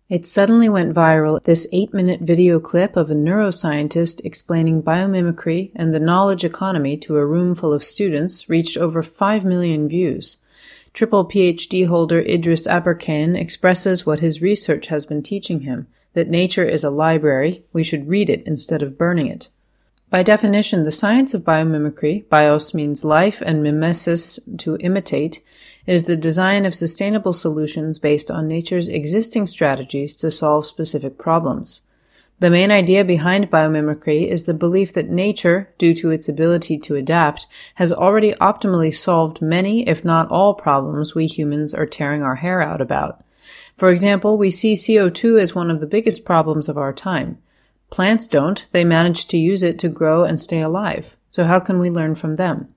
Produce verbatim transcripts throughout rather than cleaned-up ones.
It suddenly went viral. This eight-minute video clip of a neuroscientist explaining biomimicry and the knowledge economy to a room full of students reached over five million views. Triple P H D holder Idris Aberkane expresses what his research has been teaching him, that nature is a library, we should read it instead of burning it. By definition, the science of biomimicry, bios means life and mimesis, to imitate, is the design of sustainable solutions based on nature's existing strategies to solve specific problems. The main idea behind biomimicry is the belief that nature, due to its ability to adapt, has already optimally solved many, if not all, problems we humans are tearing our hair out about. For example, we see C O two as one of the biggest problems of our time. Plants don't, they manage to use it to grow and stay alive. So how can we learn from them?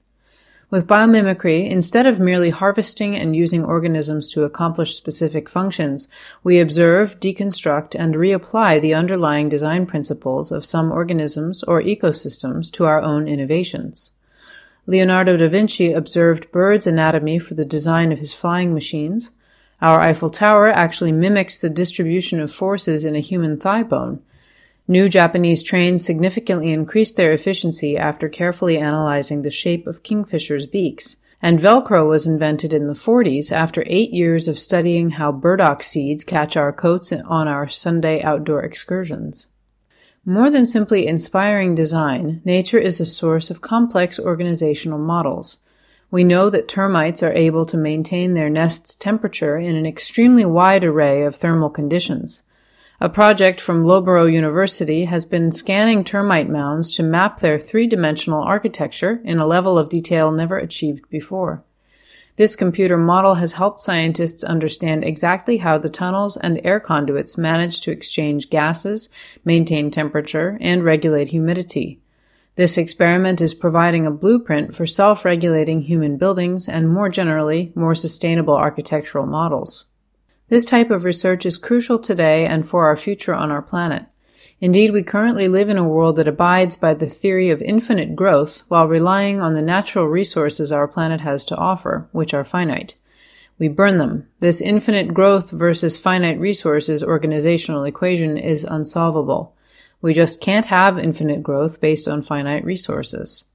With biomimicry, instead of merely harvesting and using organisms to accomplish specific functions, we observe, deconstruct, and reapply the underlying design principles of some organisms or ecosystems to our own innovations. Leonardo da Vinci observed birds' anatomy for the design of his flying machines. Our Eiffel Tower actually mimics the distribution of forces in a human thigh bone. New Japanese trains significantly increased their efficiency after carefully analyzing the shape of kingfishers' beaks, and Velcro was invented in the forties after eight years of studying how burdock seeds catch our coats on our Sunday outdoor excursions. More than simply inspiring design, nature is a source of complex organizational models. We know that termites are able to maintain their nest's temperature in an extremely wide array of thermal conditions. A project from Loughborough University has been scanning termite mounds to map their three-dimensional architecture in a level of detail never achieved before. This computer model has helped scientists understand exactly how the tunnels and air conduits manage to exchange gases, maintain temperature, and regulate humidity. This experiment is providing a blueprint for self-regulating human buildings and, more generally, more sustainable architectural models. This type of research is crucial today and for our future on our planet. Indeed, we currently live in a world that abides by the theory of infinite growth while relying on the natural resources our planet has to offer, which are finite. We burn them. This infinite growth versus finite resources organizational equation is unsolvable. We just can't have infinite growth based on finite resources.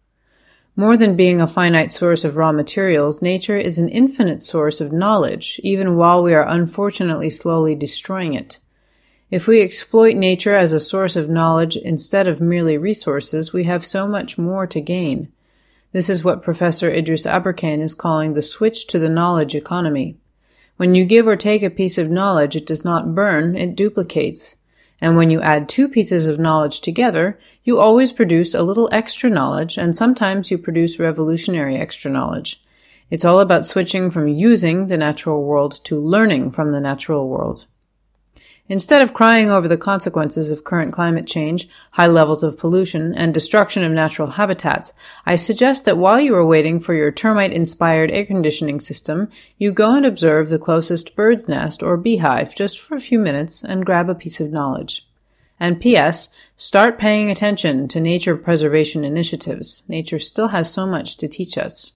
More than being a finite source of raw materials, nature is an infinite source of knowledge, even while we are unfortunately slowly destroying it. If we exploit nature as a source of knowledge instead of merely resources, we have so much more to gain. This is what Professor Idris Aberkane is calling the switch to the knowledge economy. When you give or take a piece of knowledge, it does not burn, it duplicates. And when you add two pieces of knowledge together, you always produce a little extra knowledge, and sometimes you produce revolutionary extra knowledge. It's all about switching from using the natural world to learning from the natural world. Instead of crying over the consequences of current climate change, high levels of pollution, and destruction of natural habitats, I suggest that while you are waiting for your termite-inspired air conditioning system, you go and observe the closest bird's nest or beehive just for a few minutes and grab a piece of knowledge. And P S. Start paying attention to nature preservation initiatives. Nature still has so much to teach us.